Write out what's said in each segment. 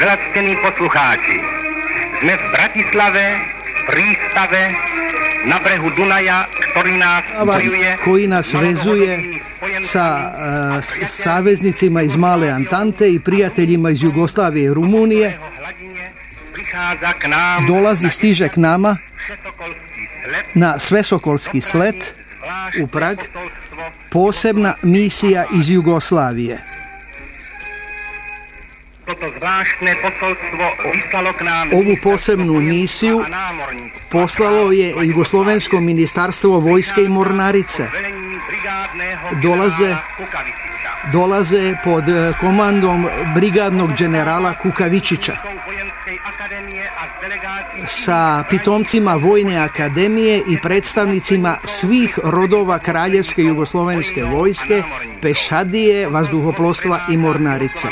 Veľactení poslucháči, sme v Bratislave, v prístave, na brehu Dunaja, koji nas vezuje sa saveznicima iz Male Antante i prijateljima iz Jugoslavije i Rumunije, stiže k nama na Svesokolski slet u Prag, posebna misija iz Jugoslavije. Ovu posebnu misiju poslalo je Jugoslovensko ministarstvo vojske i mornarice. Dolaze pod komandom brigadnog generala Kukavičića sa pitomcima Vojne akademije i predstavnicima svih rodova Kraljevske Jugoslovenske vojske, pešadije, vazduhoplovstva i mornarice.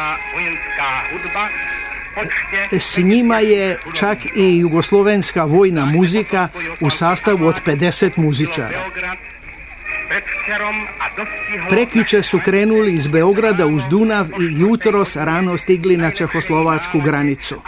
S njima je čak i jugoslovenska vojna muzika u sastavu od 50 muzičara. Prekjuče su krenuli iz Beograda uz Dunav i jutros rano stigli na čehoslovačku granicu.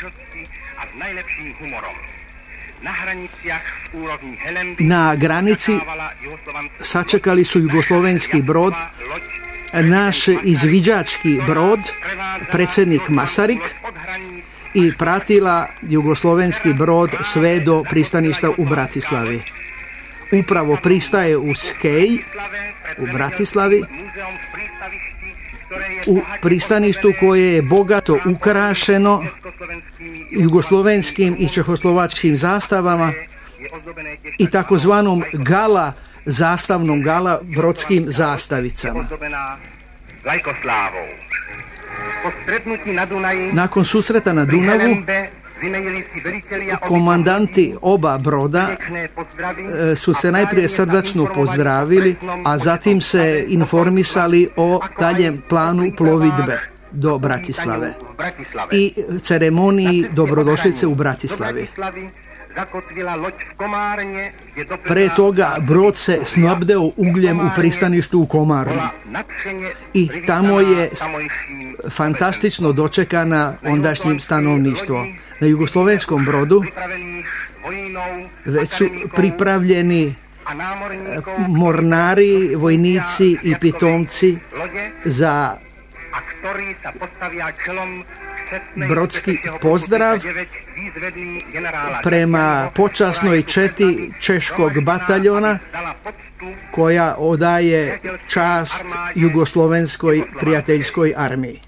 Na granici sačekali su jugoslovenski brod, naš izviđački brod, predsjednik Masarik, i pratila jugoslovenski brod sve do pristaništa u Bratislavi. Upravo pristaje u Skej u Bratislavi, u pristaništu koje je bogato ukrašeno jugoslovenskim i čehoslovačkim zastavama i takozvanom zastavnom brodskim zastavicama. Nakon susreta na Dunavu, komandanti oba broda su se najprije srdačno pozdravili, a zatim se informisali o daljem planu plovidbe do Bratislave i ceremoniji dobrodošlice u Bratislavi. Pre toga brod se snabdeo ugljem u pristaništu u Komarni i tamo je fantastično dočekana ondašnjim stanovništvom. Na jugoslovenskom brodu već su pripravljeni mornari, vojnici i pitomci za brodski pozdrav prema počasnoj četi češkog bataljona koja odaje čast jugoslovenskoj prijateljskoj armiji.